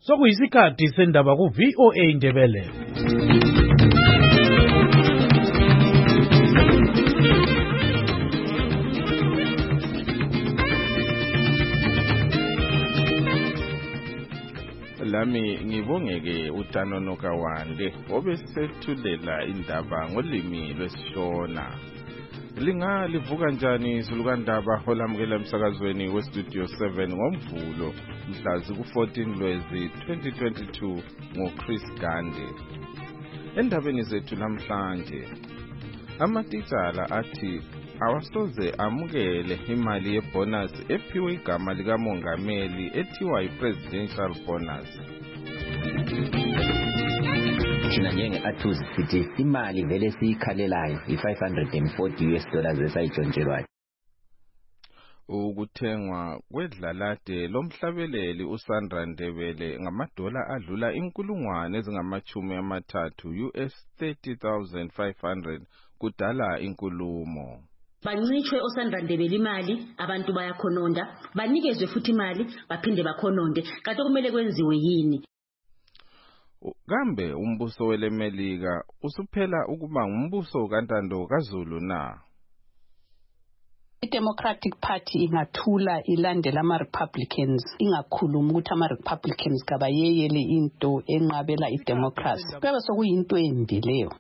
Sokuyisikhathi sendaba ku VOA Indebele. Lami ngibongeke uTanono Kawande obesethulela indaba ngolimi lwesiShona. Livuka njani izulukandaba holamukela emsakazweni weStudio 7 ngoMvulo mhla ziku-14 Lwezi 2022 ngoChris Gande. Endabeni zethu namhlanje, amatitshala athi awasoze amukele imali yebonus ephiwe igama likamongameli ethiwa i-presidential bonus. Thina njenge-Athuz sithi imali vele siyikhalelayo i-$540 esayitshontshelwayo. Ukuthengwa kwedlalade lomhlabeleli uSandra Ndebele ngamadola adlula inkulungwane ezingama-30 $30,500 kudala inkulumo. Bancishwe oSandra Ndebele imali, abantu bayakhononda, banikezwe futhi imali, baphinde bakhononde. Kanti kumele kwenziwe yini? Kambe umbuso welemelika usuphela ukuba ngumbuso kaNtando kaZulu na? I-Democratic Party ingathula ilandela ama-Republicans, ingakhuluma ukuthi ama-Republicans kabayeyele into enqabela i-democracy. Kuyabe sokuyinto embi leyo.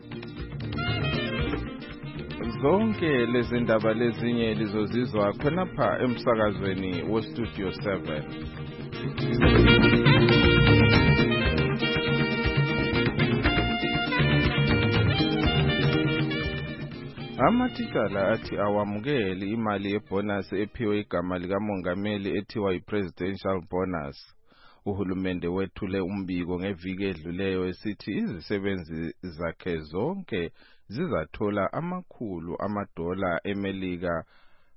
Zonke lezi ndaba lezinye lizozizwa khonapha emsakazweni weStudio 7. Amatitshala athi awamukeli imali yebonus ephiwe igama likamongameli ethiwa i-presidential bonus. Uhulumende wethule umbiko ngeviki edluleyo esithi izisebenzi zakhe zonke zizathola $200 emelika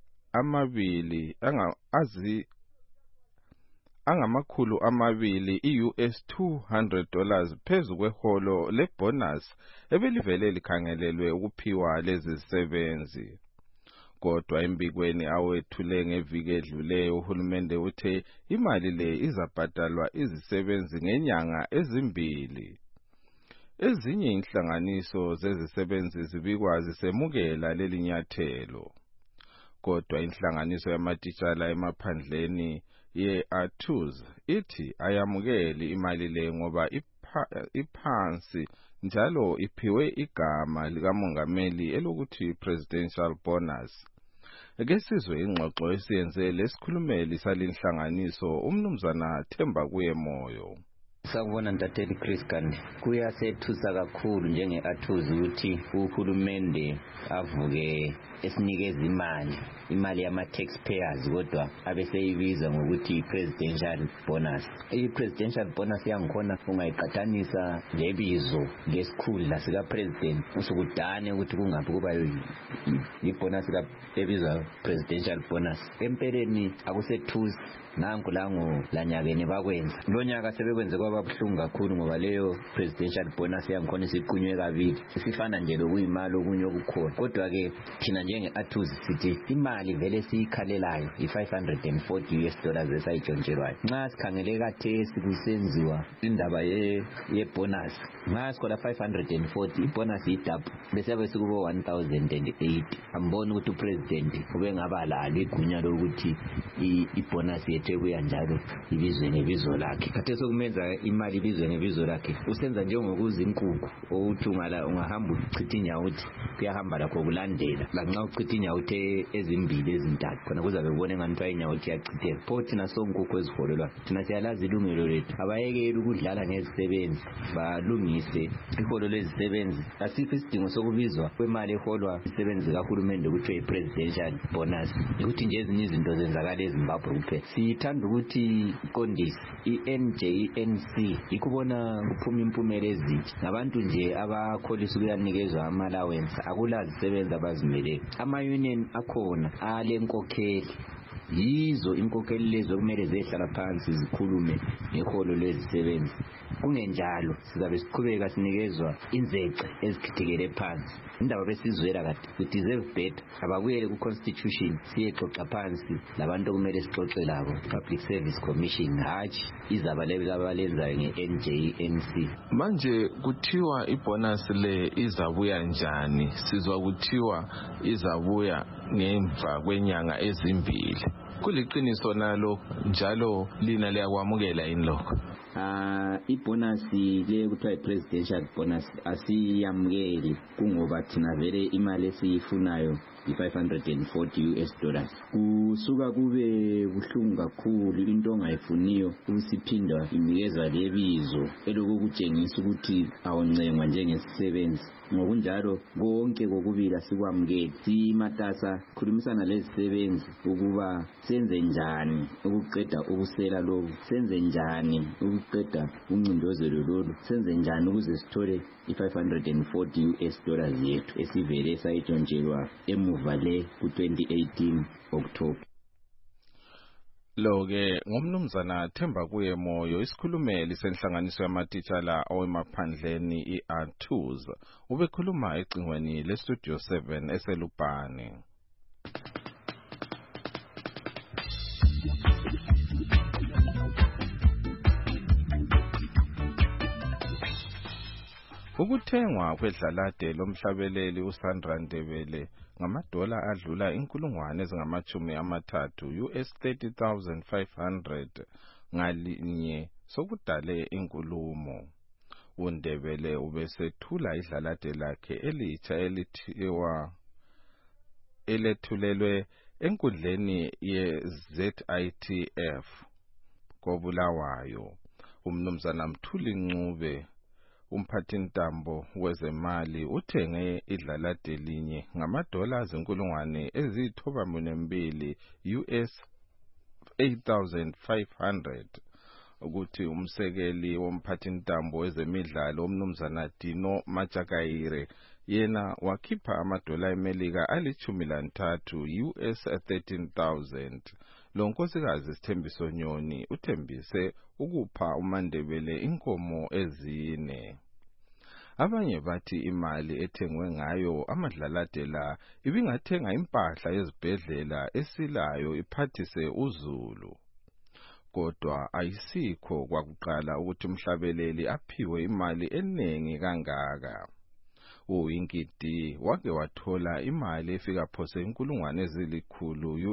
$200 $200 phezu kweholo lebonus ebelivele likhangelelwe ukuphiwa lezi zisebenzi. Kodwa embikweni awethule ngeviki edluleyo uhulumende uthe imali le izabhadalwa izisebenzi ngenyanga ezimbili. Ezinye inhlanganiso zezisebenzi zibikwa zisemukela leli nyathelo. Kodwa inhlanganiso yamatitshala emaphandleni ye-Athuz ithi ayamukeli imali le ngoba iphansi njalo iphiwe igama likamongameli elokuthi presidential bonus. Ake sizwe ingxoxo esiyenze lesikhulumeli salinhlanganiso umnumzana Themba kuye Moyo. Sakubona ntatheli Chris Gande, kuyasethusa kakhulu njenge-Athuz ukuthi uhulumende avuke esinikeza imali yama-taxpayers kodwa abeseyibiza ngokuthi i-presidential bonus. I-presidential bonus yangikhona ungayiqathanisa lebizo lesikhundla sika-president usukudane ukuthi kungaphi kuba i-bonus ebizwa presidential bonus. Empeleni akusethusi nanku lanyakeni bakwenza. Lo nyaka sebekwenze kwaba buhlungu kakhulu ngoba leyo presidential bonus yangikhona isiqunywe kabili. Sifana nje lokuyimali okunye okukhona. Kodwa ke thina njenge-Athuz sithi imali vele siyikhalelayo i-$540 esayitshontshelwayo. Nxa sikhangele kathesi kusenziwa indaba ye-bonus. Nxa sikhola 540 ibonus idouble bese yabe sikubo 1008. Ambona ukuthi upresident ubengaba lalo igunya lokuthi ibonus yethu ekuya njalo ibizwe ngebizo lakhe. Khathesi okumenza imali ibizwe ngebizo lakhe usenza njengokuza inkukhu ukuthi ungahamba uchitha inyawuthi kuyahamba lakho kulandela. Lanxa uchitha inyawuthi ezimbili ezintathu khona kuzabe kubone ngani inyawuthi yachitheka. Pho thina sonkukhu eziholelwa thina siyalazi ilungelo lethu. Abayekeli ukudlala ngezisebenzi, balungise iholo lezisebenzi. Asikho isidingo sokubizwa kwemali eholwa izisebenzi kahulumende ukuthi i-presidential bonus. Ukuthi nje ezinye izinto zenzakala eZimbabwe kuphela. Sithanda ukuthi iqondisi i-NJNC ikubona kuphuma impumela ezintsha. Ngabantu nje abakholisa ukuyanikezwa ama-allowance, akulazi izisebenzi abazimeleyo. Ama-union akhona alenkokheli. Yizo inkokheli lezo kumele zehlala phansi zikhulume ngeholo lezisebenzi kungenjalo sizabe siqhubeka sinikezwa inzece ezikhithikele phansi. Indaba besizwela kade we deserve better. Abakuyele ku-constitution siyexoxa phansi labantu okumele sixoxe labo, Public Service Commission, hatshi izabaleka abalenzayo nge-NJNC. Manje kuthiwa ibonus le izabuya njani? Sizwa kuthiwa izabuya ngemva kwenyanga ezimbili. Kuliqiniso nalo njalo lina liyakwamukela yini lokho? Ibonus le kuthiwa i-presidential bonus asiyamukeli kungoba thina vele imali esiyifunayo $540. Kusuka kube buhlungu kakhulu into ongayifuniyo usiphinda inikezwa lebizo elokutshengisa ukuthi awuncengwa njengesisebenzi. Ngokunjalo konke kokubili asikwamukeli. Simatasa khulumisana lezisebenzi ukuba senze njani ukuqeda ubusela lobu, senze njani ukuqeda uncindezelo lolu, senze njani ukuze sithole $540 yethu esivele sayitshontshelwa emuva le ku-2018 October. Lo-ke ngomnumzana Themba kuye Moyo, isikhulumeli senhlanganiso yamatitshala awemaphandleni i-ATUZ, ubekhuluma ecingweni le-Studio 7 eselupane. Ukuthengwa kwedlalade lomhlabeleli uSandra Ndebele ngamadola adlula inkulungwane ezingama-30 $30,500 ngalinye sokudale inkulumo. uNdebele ubesethula idlalade lakhe elitsha elethulelwe enkundleni ye-ZITF koBulawayo. Umnumzana Mthuli Ncube, umphathintambo wezemali, uthenge idlalade linye ngamadola azinkulungwane eziyithobamunembili $8,500. Ukuthi umsekeli womphathintambo wezemidlalo umnumzana Dino Majakayire yena wakhipha amadola eMelika $13 $13,000. Lo nkosikazi Sithembiso Nyoni uthembise ukupha uMandebele inkomo ezine. Abanye bathi imali ethengwe ngayo amadlalade la ibingathenga impahla yezibhedlela esilayo iphathise uZulu. Kodwa ayisikho kwakuqala ukuthi umhlabeleli aphiwe imali eningi kangaka. uWinkidi wake wathola imali efika phose inkulungwane ezilikhulu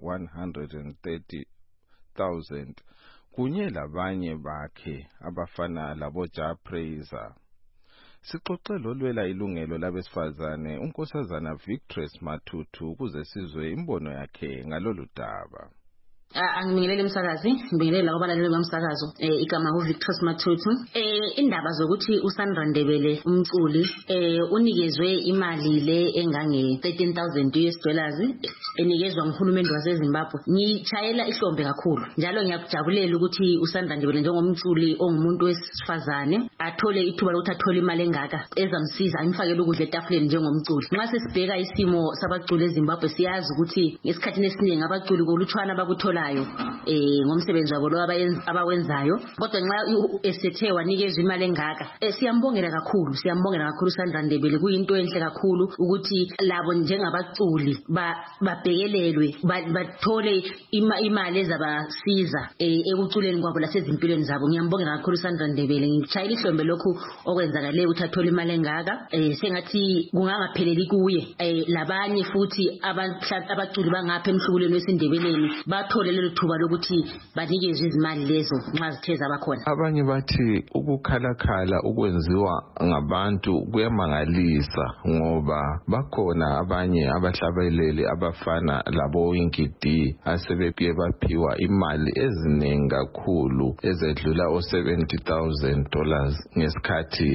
$130,000 kunye labanye bakhe abafana laboJa Praiser. Sixoxe lolwela ilungelo labesifazane unkosazana Victress Matutu ukuze sizwe imbono yakhe ngalolu daba. Angibingelele umsakazi, ngibingelele labo balaleli bomsakazo. Igama uVictress Matutu. Indaba zokuthi uSandra Ndebele umculi unikezwe imali le engange $13,000 enikezwa nguhulumeni waseZimbabwe. Ngitshayela ihlombe kakhulu. Njalo ngiyakujabulela ukuthi uSandra Ndebele njengomculi ongumuntu wesifazane athole ithuba lokuthi athole imali engaka ezamsiza imfakele ukudla etafuleni njengomculi. Nxa sesibheka isimo sabaculi eZimbabwe siyazi ukuthi esikhathini esiningi abaculi kolutshwana bakuthola ngomsebenzi wabo lo abawenzayo, kodwa nxa esethe wanikezwa imali engaka siyambongela kakhulu Sandra Ndebele. Kuyinto enhle kakhulu ukuthi labo njengabaculi babhekelelwe bathole imali ezabasiza ekuculeni kwabo lasezimpilweni zabo. Ngiyambongela kakhulu Sandra Ndebele. Ngitshayela ihlombe lokhu okwenzakaleyo ukuthi athole imali engaka. Sengathi kungangapheleli kuye, labanye futhi abaculi bangapha emhlukulweni wesindebeleni bathole lelo thuba lokuthi banikezwe izimali lezo nxa zithe zabakhona. Abanye bathi ukukhalakhala ukwenziwa ngabantu kuyamangalisa ngoba bakhona abanye abahlabeleli abafana labo Winkidi asebeke baphiwa imali eziningi kakhulu ezedlula $70,000 ngesikhathi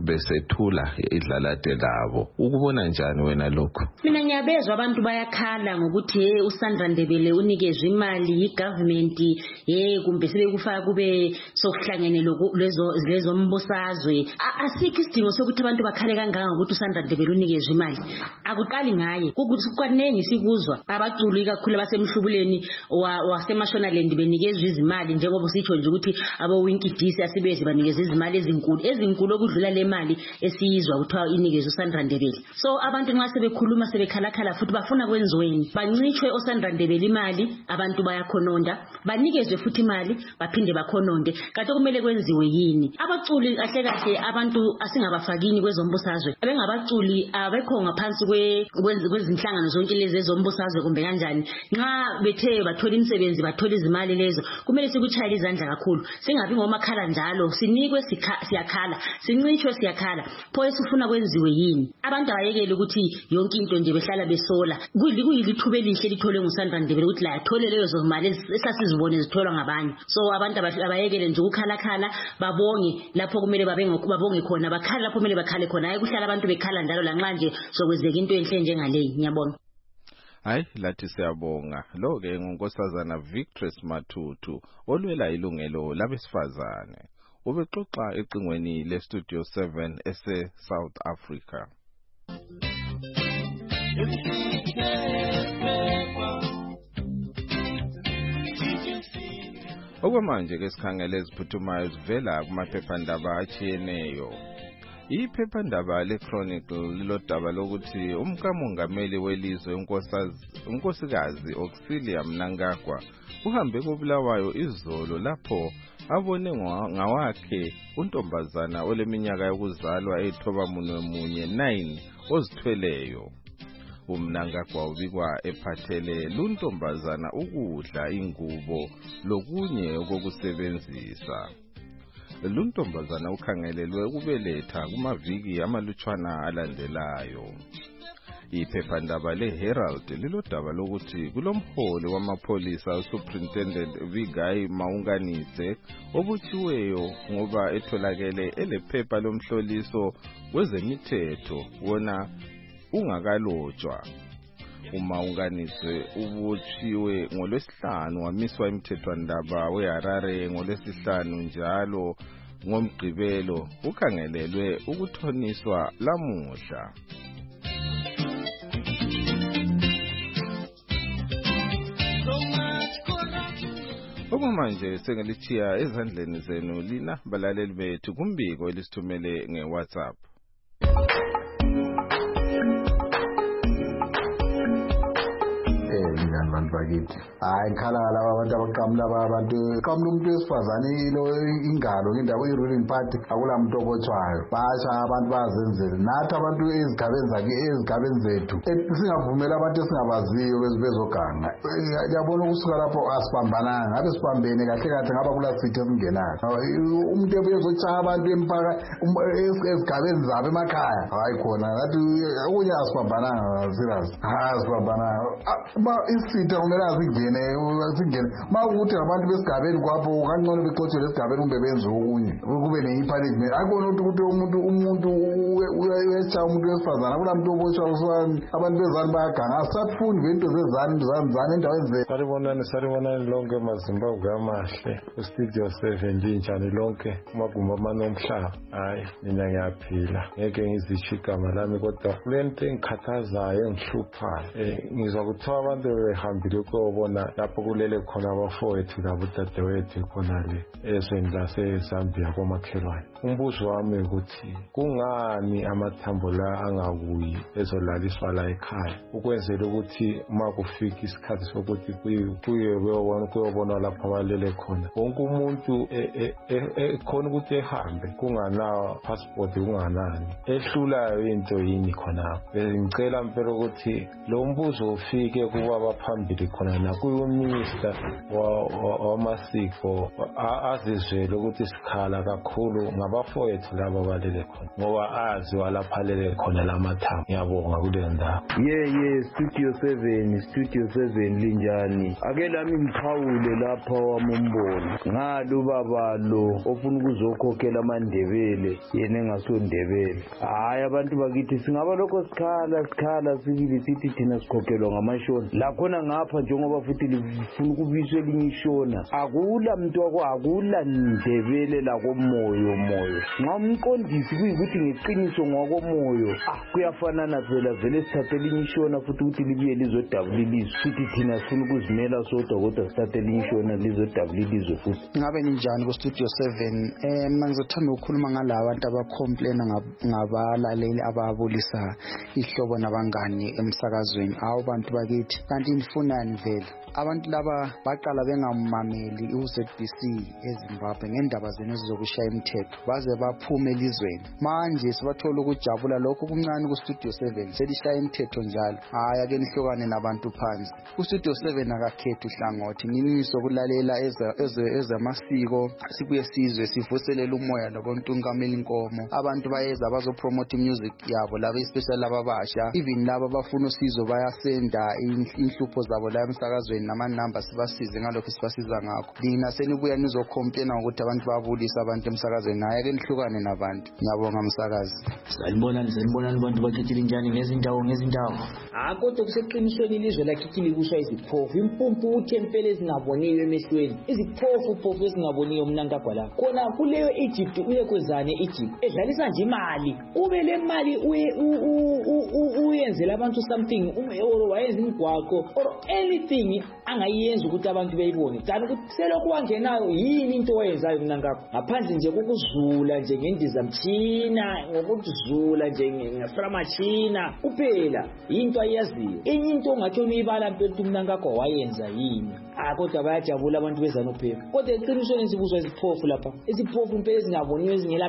besethula idlalade labo. Ukubona njani wena lokho? Mina ngiyabezwa abantu bayakhala ngokuthi uSandra Ndebele unikezwe imali yigovernment kumbe sebekufaka kube sokuhlangene lezo mbusazwe. Asikho isidingo sokuthi abantu bakhale kangaka ngokuthi uSandra Ndebele unikezwe imali. Akuqali ngaye ukuthi kwanengi sikuzwa abaculi kakhulu basemhlubuleni waseMashonaland benikezwe izimali njengoba sitho nje ukuthi abo Winky DC asibeze banikezwe izimali ezinkulu okudlula le mali esiyizwa kuthiwa inikezwe uSandra Ndebele. So abantu nxa sebekhuluma sebekhalakhala futhi bafuna kwenziweni bancitshwe uSandra Ndebele imali abantu bayakhononda banikezwe futhi imali baphinde bakhononde kanti kumele kwenziwe yini abaculi kahle kahle abantu asingabafakini kwezombusazwe abengabaculi abekho ngaphansi kwezinhlangano zonke lezi ezombusazwe kumbe kanjani nxa bethe bathola imisebenzi bathola izimali lezo kumele sikuchayela izandla kakhulu singabi ngomakhala njalo sinikwe siyakhala sincitshwe siyakhala pho esifuna kwenziwe yini abantu abayekele ukuthi yonke into nje behlala besola kuyilithuba elihle litholwe nguSandra Ndebele ukuthi la athole lezo mali esasizibone zitholwa ngabanye so abantu abayekele nje ukukhalakhala babonge lapho kumele babonge khona bakhala lapho kumele bakhale khona hayi kuhlala abantu bekhala njalo lanxa nje sokwenzeka into enhle njengaleyi. Ngiyabonga. Hayi lathi siyabonga. Lo ke ngunkosazana Victress Matutu olwela ilungelo labesifazane. Ubexoxa eqingweni leStudio 7 South Africa. Okwamanje ke sikhangele eziphuthumayo zivela kumaphephandaba atshiyeneyo. Iphephandaba leChronicle lilodaba lokuthi umkamongameli welizwe unkosikazi Auxilia Mnangagwa uhambe koBulawayo izolo lapho abone ngawakhe untombazana oleminyaka yokuzalwa ethobamunwe 9 ozithweleyo. Umnangagwa ubikwa ephathele luntombazana ukudla ingubo lokunye okokusebenzisa. Luntombazana ukhangelelwe ukubeletha kumaviki amalutshwana alandelayo. Iphephandaba leHerald lilodaba lokuthi kulomholi wamapolisa uSuperintendent Vigai Maunganise obutshiweyo ngoba etholakele elephepha lomhloliso wezemithetho wona ungakalotshwa. uMaunganise ubutshiwe ngoLwesihlanu wamiswa imithethwandaba weHarare ngoLwesihlanu njalo ngoMgqibelo ukhangelelwe ukuthoniswa lamuhla. Okwamanje sengelithiya ezandleni zenu lina balaleli bethu kumbiko elisithumele ngeWhatsApp. Abantu bakithi hayi ngikhala laba abantu abaqamula abantu qamula umuntu wesifazane ingalo ngendawo ye-ruling party akula muntu obotshwayo basha abantu bazenzele nathi abantu ezigabeni zethu singavumela abantu esingabaziyo bezoganga yabona ukusuka lapho asibambananga ngabe sibambene kahle kahle ngaba kula sithi esingenayo umuntu ebezotshaha abantu empaka ezigabeni zabo emakhaya hayi khona ngathi okunye asibambananga serious asibambananga isitha kumele singene mawukuthi abantu besigabeni kwapho kancane bexotshelwe esigabeni kumbe benze okunye kube ne-punishment akubona ukuthi umuntu uyesha umuntu wesifazana kula muntu obotshwa abantu bezani bayaganga asisafuni ngento zezani endaweni zethu. Salibonani lonke maZimbabwe amahle kuStudio 7 njani lonke kumagumbi amanomhlaba. Hayi mina ngiyaphila ngeke ngizisho igama lami kodwa kulento engikhathazayo engihluphayo ngizwa kuthiwa abantu behambile ukubona lapho kulele khona abafowethu labodadewethu khonale ezweni laseZambia komakhelwane. Umbuzo wami ukuthi kungani amathambo la angabuyi ezolaliswa la ekhaya ukwenzela ukuthi uma kufika isikhathi sokuthi kuyobona lapho abalele khona wonke umuntu khona ukuthi ehambe kunganawo passport kunganani ehlulayo into yini khonapho. Ngicela mpela ukuthi lo mbuzo ufike kuba abaphambili body khona nakuyo minister wamasiko azizwele ukuthi sikhala kakhulu ngabafowethu laba balele khona ngoba azi walaphalele khona lamathambo. Ngiyabonga kule ndawo. Studio 7 linjani? Ake lami ngiphawule lapha wamumbono ngalo baba lo ofuna ukuzokhokhela amandebele yena engasondebele. Hayi abantu bakithi singaba lokho sikhala sibili sithi thina sikhokhelwa ngamashoni la khona ngapha njengoba futhi lifuna ukubiswa elinye ishona akula muntu akula ndebele la komoyo nxa umqondisi kuyikuthi ngeqiniso ngwakomoyo kuyafanana phela vele sithathe elinye ishona futhi ukuthi libuye lizodabulilizwe futhi thina sifuna ukuzimela sodwa kodwa sithathe elinye ishona lizodabulilizwe futhi. Ngabe ninjani ku Studio 7? Mina ngizothanda ukukhuluma ngalawa abantu abacomplaina ngabalaleli ababulisa ihlobo nabangani emsakazweni. Hawu bantu bakithi kanti nifunani vele? Abantu laba baqala bengamameli uZBC eZimbabwe ngendaba zenu ezizokushaya imithetho baze baphume elizweni. Manje sibathola ukujabula lokho kuncane ku Studio 7 selishaya imithetho njalo. Hayi ake nihlokane nabantu phansi. Ku Studio 7 akakhethi uhlangothi niniso kulalela ezamasiko sibuye sizwe sivuselele umoya nobontungameli inkomo. Abantu bayeza bazopromote music yabo laba especially ababasha even laba bafuna usizo bayasenda inhlupho zabo la emsakazweni nama-number sibasize ngalokho sibasiza ngakho. Dina senibuya nizocomplaina ngokuthi abantu babulisa abantu emsakazweni. Hayi ake nihlukane nabantu. Ngiyabonga msakazi. Sanibonani abantu bakhethile njani ngezindawo. Kodwa kuseqinisweni ilizwe lakhithile kusha iziphofu impumpu uthempele ezingaboniyo emehlweni iziphofu ezingaboniyo mnankagwa la khona kuleyo Egypt uyekwezane Egypt edlalisa nje imali ube le mali uyenzela abantu something or wayenza imigwaqo or anything angayenza ukuthi abantu beyibone kanti ukuthi selokhu wangenayo yini into oyenzayo mnankagwa ngaphandle nje kokuzula nje ngendizamtshina ngokuzula nje ngeframachina kuphela into ayaziyo enye into ongathi uyibala mpela mnankagwa wayenza yini. Kodwa bayajabula abantu bezanopheka kodwa eqinisweni sibuzwa iziphofu lapha iziphofu impela ezingaboniyo ezingela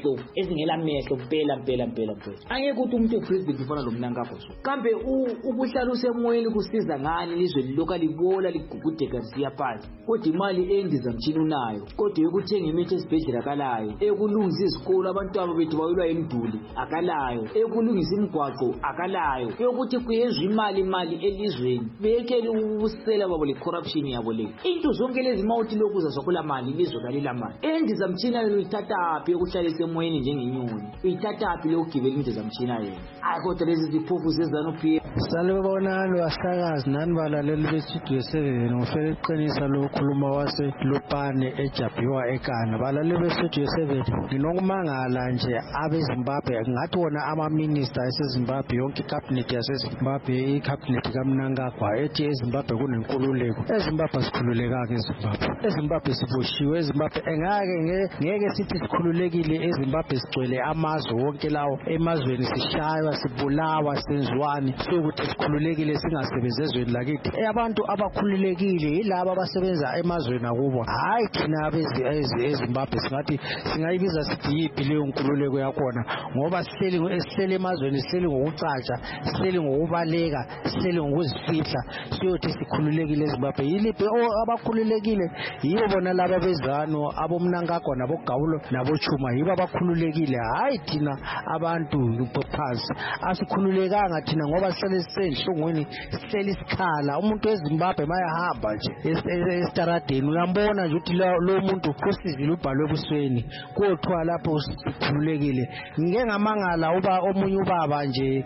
mehlo mpela angeke ukuthi umuntu opresident ufana lo mnankagwa so kambe ukuhlala usemoyeni kusiza ngani ilizwe liloka libola ligugudeka siya phansi kodwa imali endizamtshina unayo kodwa yokuthenga imithi esibhedlela akalayo ekulungisa izikolo abantu abo bethu bayilwa emduli akalayo ekulungisa imigwaqo akalayo yokuthi kuyezwe imali elizweni bekele ubusela babo le corruption yabo le into zonke lezi mawuthi lokhu zasokhula mali ilizwe kalila mali endizamtshina uyithathaphi yokuhlalisa emoyeni njengenyoni uyithathaphi lokugibela indizamtshina yena kodwa lezi ziphofu zezanopheka. Salibonani wasakazi nani balaleli beStudio 7 ngifela iqinisa lokukhuluma wase Lupane eJabiwa eKana balaleli beStudio 7 nginokumangala nje abeZimbabwe ngathi wona ama-minister eseZimbabwe yonke icabinet yaseZimbabwe icabinet kaMnangagwa ethi eZimbabwe kunenkululeko. eZimbabwe sikhululekanga eZimbabwe siboshiwe eZimbabwe ngeke sithi sikhululekile eZimbabwe sigcwele amazwe wonke lawo emazweni sishaywa sibulawa senziwani sokuthi sikhululekile singasebenzi ezweni lakithi. Abantu abakhululekile yilabo abasebenza emazweni akubo hayi thina eZimbabwe singathi singayibiza sithi yiphi leyo nkululeko yakhona ngoba sihleli emazweni sihleli ngokucatsha sihleli ngokubaleka sihleli ngokuzifihla siyothi sikhululekile eZimbabwe yiliphi abakhululekile yibo bona laba bezano aboMnangagwa nabogawulo nabochuma yibo abakhululekile hayi thina abantu phansi asikhululekanga thina ngoba sihleli sisenhlungwini sihleli isikhala umuntu eZimbabwe mayahamba nje estaradeni uyambona nje ukuthi lo muntu usizile ubhalwe ebusweni kothiwa lapho sikhululekile. Ngike ngamangala uba omunye ubaba nje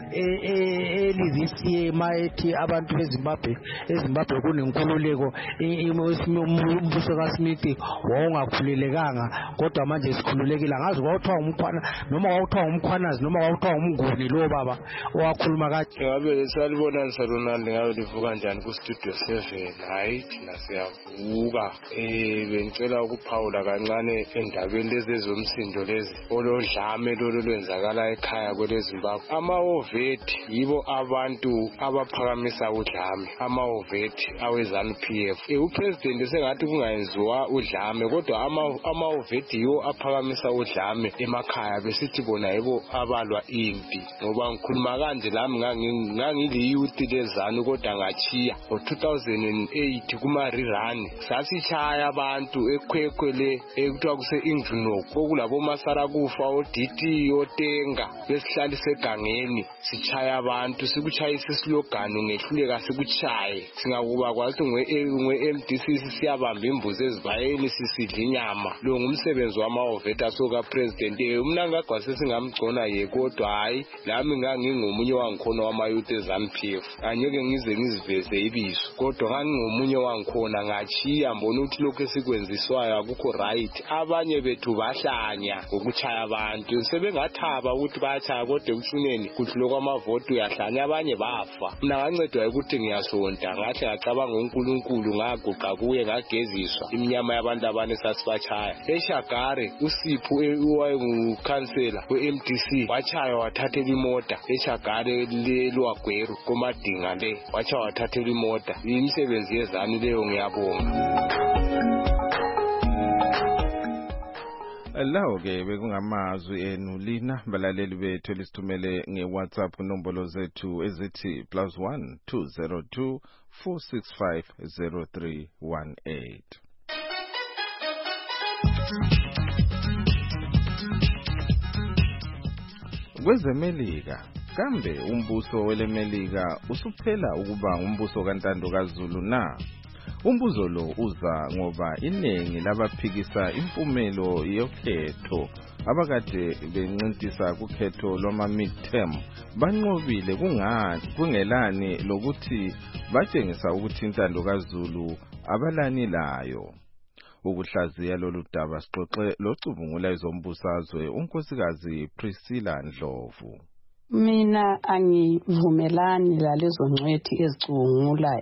elivisiye mayethi abantu eZimbabwe kunenkululeko umbuso kaSmith wawungakhululekanga kodwa manje sikhululekile angazi kwawuthiwa umkhwana noma kwawuthiwa umkhwanazi noma kwawuthiwa umnguni lo baba owakhuluma kade. Ngabe salibonani salonani ngabe livuka njani ku Studio 7 hayi thina siyavuka bengicela ukuphawula kancane endabeni lezi ezomsindo lezi olodlame lolu lwenzakala ekhaya kweleZimbabwe. Ama-Ovethi yibo abantu abaphakamisa udlame ama-Ovethi aweZANU-PF. Upresident sengathi kungayenziwa udlame kodwa ama-Ovethi yiwo aphakamisa udlame emakhaya besithi bona yibo abalwa impi ngoba ngikhuluma kanje lami ngangiliyouth lezanu kodwa ngachiya ngo2008 kuma rerun sasichaya abantu ekhwekhwe le ekuthiwa kuse Ingvinok kokulabo Masarakufa oDT oTenga besihlali segangeni sichaya abantu sikuchayisa slogan ngehluleka sikuchaye singakuba kwathi ngwe MDC siyabamba imbuzi ezivayeni sisidla inyama lo ngumsebenzi wamaoveta soka president umna ngagwase singamgcona ye kodwa hayi lami ngangingomunye wangikhona wamayouth eZANU-PF angeke ngize ngiziveze ibizo kodwa ngangingomunye wangikhona ngachiya mbona ukuthi lokho esikwenziswayo akukho right abanye bethu bahlanya ngokuchaya abantu sebengathaba ukuthi bayachaya kodwa ekucineni kuthi lokho amavoto uyahlanya abanye bafa mina ngancedwa ukuthi ngiyasonta ngahle ngacabanga uNkulunkulu ngaguqa kuye ngageziswa iminyama yabantu abane sasibachaya eShagare uSipho owayengukansela weMDC wachaya wathathela imota eShagare lelwagweru komadinga le wachaya wathathela imota imisebenzi yezanu leyo ngiyabonga. Lawo ke bekungamazwi enu lina balaleli bethu lisithumele ngeWhatsApp nombolo zethu ezithi +1 202 465 0318. Kwezemelika kambe umbuso welemelika usuphela ukuba umbuso kaNtando kaZulu na? Umbuzo lo uza ngoba iningi labaphikisa impumelo yokhetho abakade bencintisa kukhetho loma midterm banqobile kungelani lokuthi batshengisa ukuthi iNtando kaZulu abalani layo. Ukuhlaziya lolu daba sixoxe locubungula izombusazwe unkosikazi Priscilla Ndlovu. Mina angivumelani lalezo ngcwethi ezicungula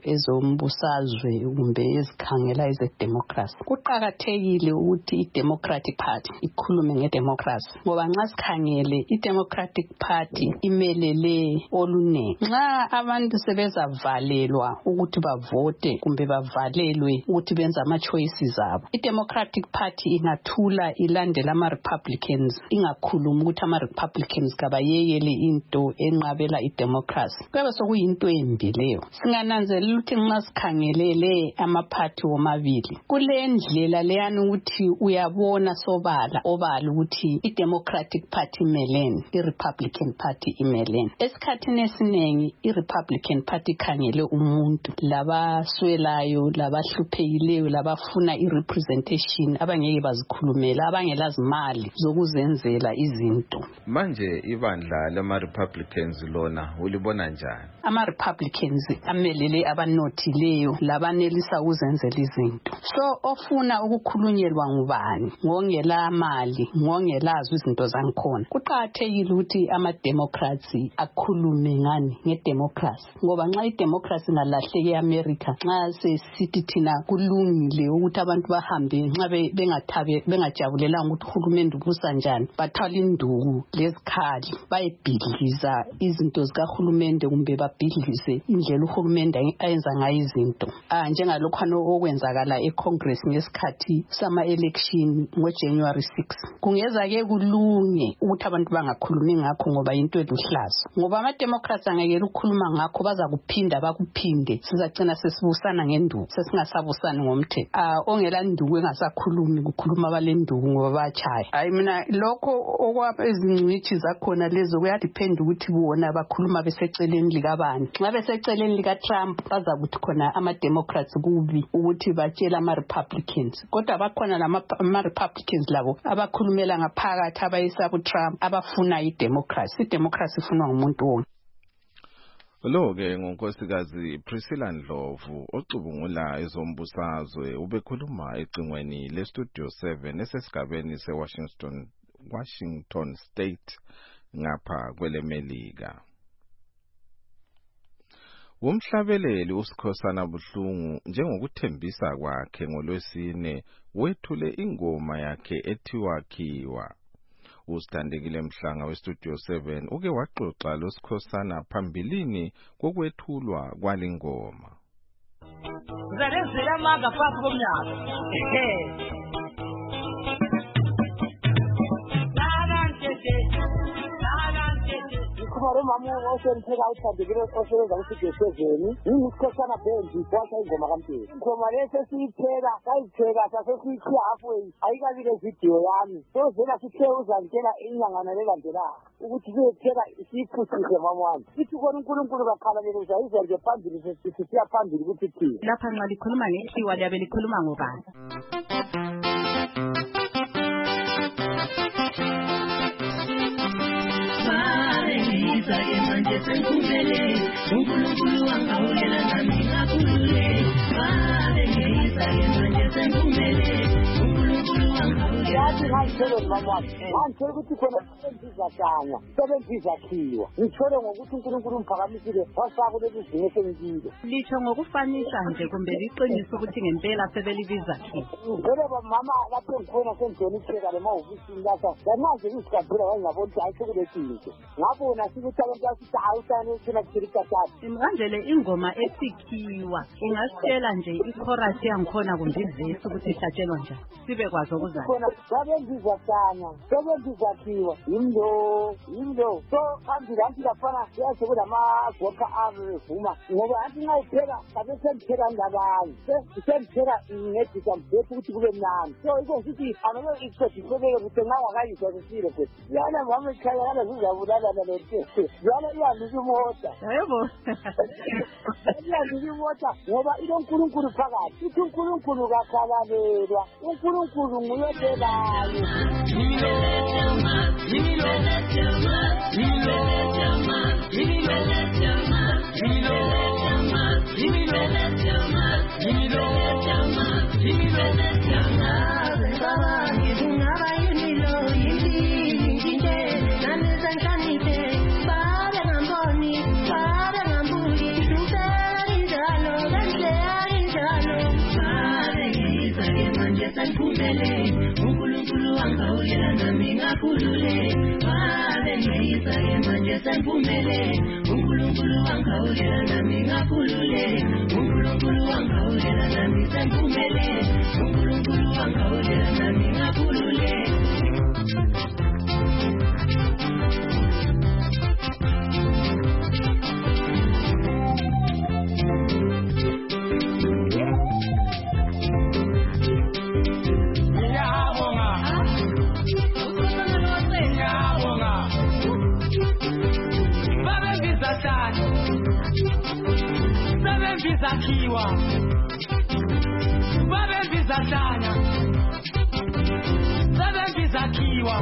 ezombusazwe kumbe ezikhangela ezedemocracy. Kuqakathekile ukuthi iDemocratic Party ikhulume ngedemocracy ngoba nxa sikhangele iDemocratic Party imelele olunengi. Nxa abantu sebezavalelwa ukuthi bavote kumbe bavalelwe ukuthi benze ama choices abo, iDemocratic Party ingathula ilandela ama Republicans ingakhuluma ukuthi ama Republicans kabayeye into enqabela idemocracy. Kube sokuyinto embi leyo. Singananzelela ukuthi nxa sikhangelele amaphathi womabili kule ndlela leyana ukuthi uyabona sobala obala ukuthi iDemocratic Party imelene, iRepublican Party imelene. Esikhathini esinengi iRepublican Party ikhangele umuntu labaswelayo, labahluphekile, labafuna irepresentation abangeke bazikhulumela, abangelazimali zokuzenzela izinto. Manje ibandla lama-Republicans lona ulibona njani? Ama-Republicans amelele abanothileyo labanelisa ukuzenzela izinto. So ofuna ukukhulunyelwa ngubani ngongela mali ngongelazo izinto zangikhona. Kuqakathekile ukuthi ama-Democrats akhulume ngani ngedemocracy ngoba nxa idemocracy ngalahleke eAmerica nxa sesithi thina kulungile ukuthi abantu bahambe nxa bengajabulela ukuthi uhulumende ubusa njani bathwala induku lezikhali bayibhidliza izinto zikahulumende kumbe babhidlize indlela uhulumende ayenza ngayo izinto njengalokho okwenzakala eCongress ngesikhathi sama election ngoJanuary 6. Kungeza ke kulunge ukuthi abantu bangakhulumi ngakho ngoba into eluhlazo ngoba ama-Democrats angekela ukukhuluma ngakho baza kuphinda bakuphinde sizacina sesibusana ngenduku sesingasabusani ngomthetho. Ongela nduku engasakhulumi kukhuluma abalenduku ngoba bachaya. Hayi mina lokho okwaba ezingcwithi zakhona lezo kuyadepend ukuthi bona bakhuluma beseceleni likabani. Nxa beseceleni lika Trump bazakuthi khona ama-Democrats kubi ukuthi batshela ama-Republicans kodwa bakhona ama-Republicans labo abakhulumela ngaphakathi abayisa Trump abafuna idemocracy. Idemocracy ifunwa ngumuntu wonke. Lo ke ngonkosikazi Priscilla Ndlovu ocubungula ezombusazwe ubekhuluma ecingweni leStudio 7 esesigabeni seWashington State ngapha kwelemelika. Umhlabeleli uSikhosana Buhlungu njengokuthembisa kwakhe ngoLwesine wethule ingoma yakhe ethiwa Khiwa. Usithandekile Mhlanga weStudio 7 uke waxoxa loSikhosana phambilini kokwethulwa kwalingoma. Zalezela maga phansi komnyaka. umama osenitheka uthandekile osebenza kuStudio 7 ngisikhosana bhendi washa ingoma kaMthembu ingoma lesi siyipheka sayipheka sasesiyikhipha halfway ayikabi le video yami sozela sithe uzangena inyangana lelandelayo ukuthi siyopheka siyiphuthise mama wami sithi kona uNkulunkulu bakhalalele uzayiza nje phambili sithi siya phambili ukuthi thina lapha nxa likhuluma ngethiwa liyabe likhuluma ngobani manje senkumele uNkulunkulu wangawulela nami ngakhulule ngiyisa manje senkumele uNkulunkulu wangawulela yathi ngayithele mama ngithe ukuthi khona senzizakanya sebenzizakhiwa ngithole ngokuthi uNkulunkulu umphakamisile wasaba lezi zinto sengizile lisho ngokufanisa nje kumbe liqiniso ukuthi ngempela sebelibizakhiwa ngeke mama lapho ngikhona sengizona ipheka le mahofisini lapha yanaze isikhaphela wangabona ukuthi ayikho ngabona sikuthi abantu asithawu thina kuthikathatha imkanjele ingoma esikhiwa ingasitshela nje ichorus yangikhona kumbe ivesi ukuthi ihlatshelwa njani sibe kwazi ukuzana khona sabenzizakanya sebenzizakhiwa yimlo so phambili anti lafana yaze kulamagoka avuma ngoba anti ngayipheka sabe sengipheka ngabanye sengipheka ngedisa mbethu ukuthi kube mnandi so iko sithi anobe isikhathi ukuthi ngawakayizwa sisile futhi yana mama ikhaya kana zizabulala lento yana iyalisa imota yebo iyalisa imota ngoba uNkulunkulu phakathi uthi uNkulunkulu kakhalalelwa uNkulunkulu nguyodelayo uNkulunkulu wangawulela nami ngakhulule ngiyisa manje senkumele uNkulunkulu wangawulela nami ngakhulule uNkulunkulu wangawulela nami senkumele uNkulunkulu wangawulela nami ngakhulule Zakhiwa babembizatanya babembizakhiwa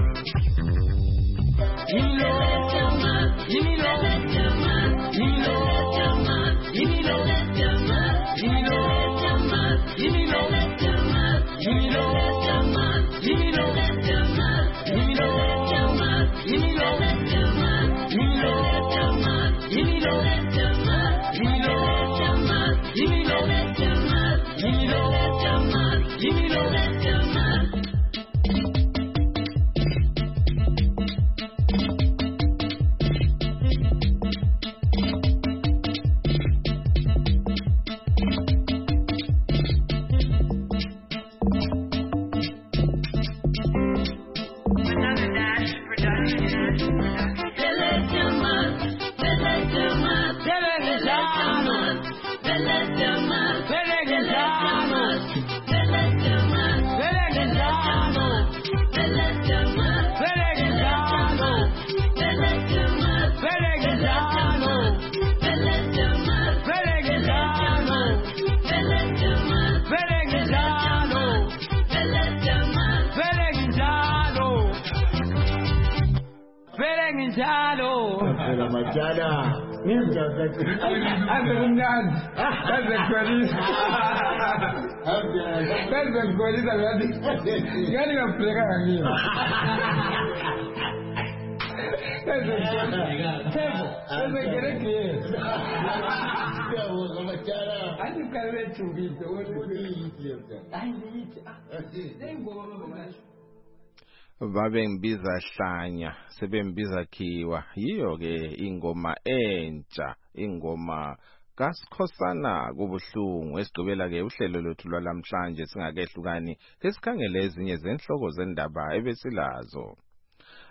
babengibiza hlanya sebembiza khiwa yiyo ke ingoma entsha ingoma kaSikhosana kubuhlungu esigqibela ke uhlelo lwethu lwalamhlanje singakehlukani esikhangele ezinye zenhloko zendaba ebesilazo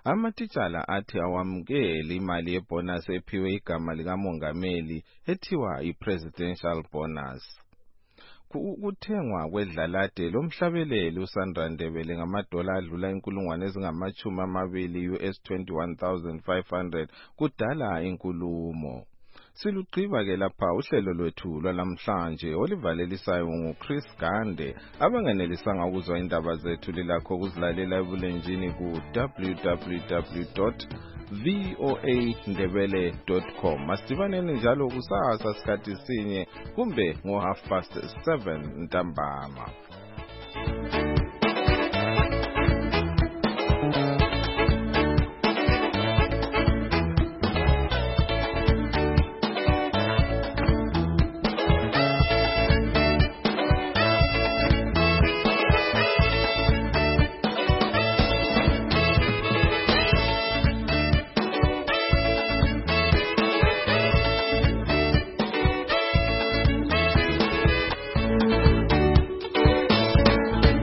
Amatitshala athi awamukeli imali yebonus ephiwe igama likamongameli ethiwa i-presidential bonus. Ukuthengwa kwedlalade lomhlabeleli uSandra Ndebele ngamadola adlula inkulungwane ezingama-20 US$21,500 kudala inkulumo. Silugqiba ke lapha uhlelo lwethu lwalamhlanje olivalelisayo nguChris Gande. Abangenelisanga ukuzwa indaba zethu lilakho ukuzilalela ebulenjini ku www.voandebele.com. Masidibaneni njalo kusasa sikhathi sinye kumbe ngo 7:30 ntambama.